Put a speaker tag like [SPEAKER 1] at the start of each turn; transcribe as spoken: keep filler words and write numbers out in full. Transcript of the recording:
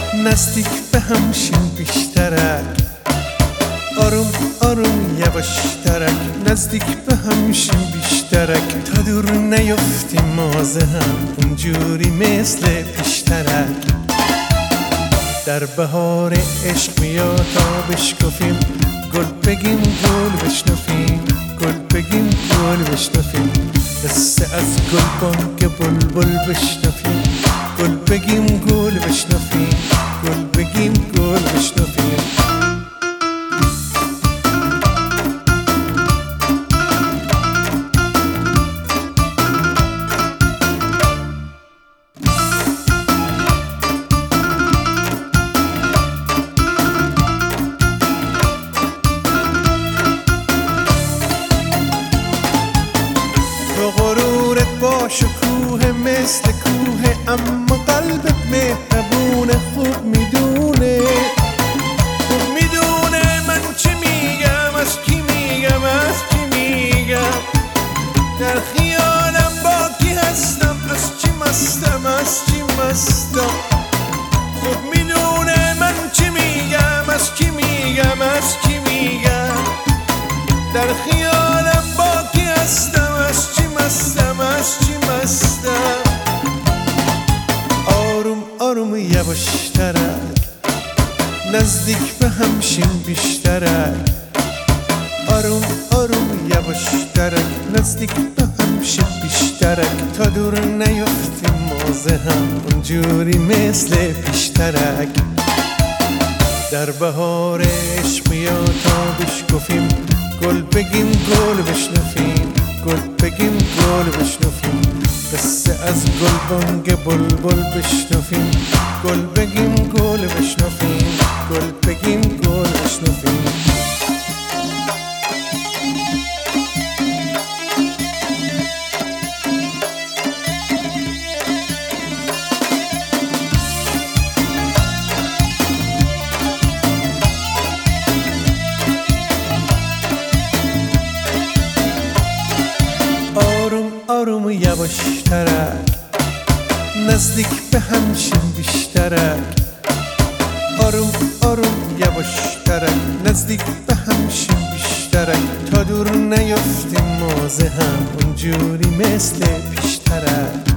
[SPEAKER 1] نزدیک به هم شیم بیشترک، آروم آروم یواشترک، نزدیک به هم شیم بیشترک، تا دور نیفتیم مازه هم اونجوری مثل پیشترک. در بهار عشق بیا تا بشکفیم، گل بگیم گل بشنفیم، گل بگیم گل بشنفیم، قصه از گل بانگ بلبل بشنفیم، گل بگیم گل بشنفیم، گل بگیم گل بشنفیم. تو غرورت با شکوه مثل کوه، اما قلبت مهربونه، خوب میدونه خوب میدونه من چی میگم، از کی میگم از کی میگم، در خیالم با کی هستم، از چی مستم از چی مستم، خوب میدونه من چی میگم، از کی میگم از کی میگم، در خیالم با کی هستم، از چی مستم از چی مستم. آروم آروم یواشترک، نزدیک به هم شیم بیشترک، آروم آروم یواشترک، نزدیک به هم شیم بیشترک، تا دور نیفتیم مازه هم اونجوری مثل پیشترک. در بهار عشق بیا تا بشکفیم، گل بگیم گل بشنفیم، گل بگیم گل بشنفیم، قصه از گل بانگ بلبل بشنفیم، گل بگیم گل بشنفیم، گل بگیم گل بشنفیم. آروم آروم یواشترک، نزدیک به هم شیم بیشترک، آروم آروم یواشترک، نزدیک به هم شیم بیشترک، تا دور نیفتیم مازه هم اونجوری مثل پیشترک.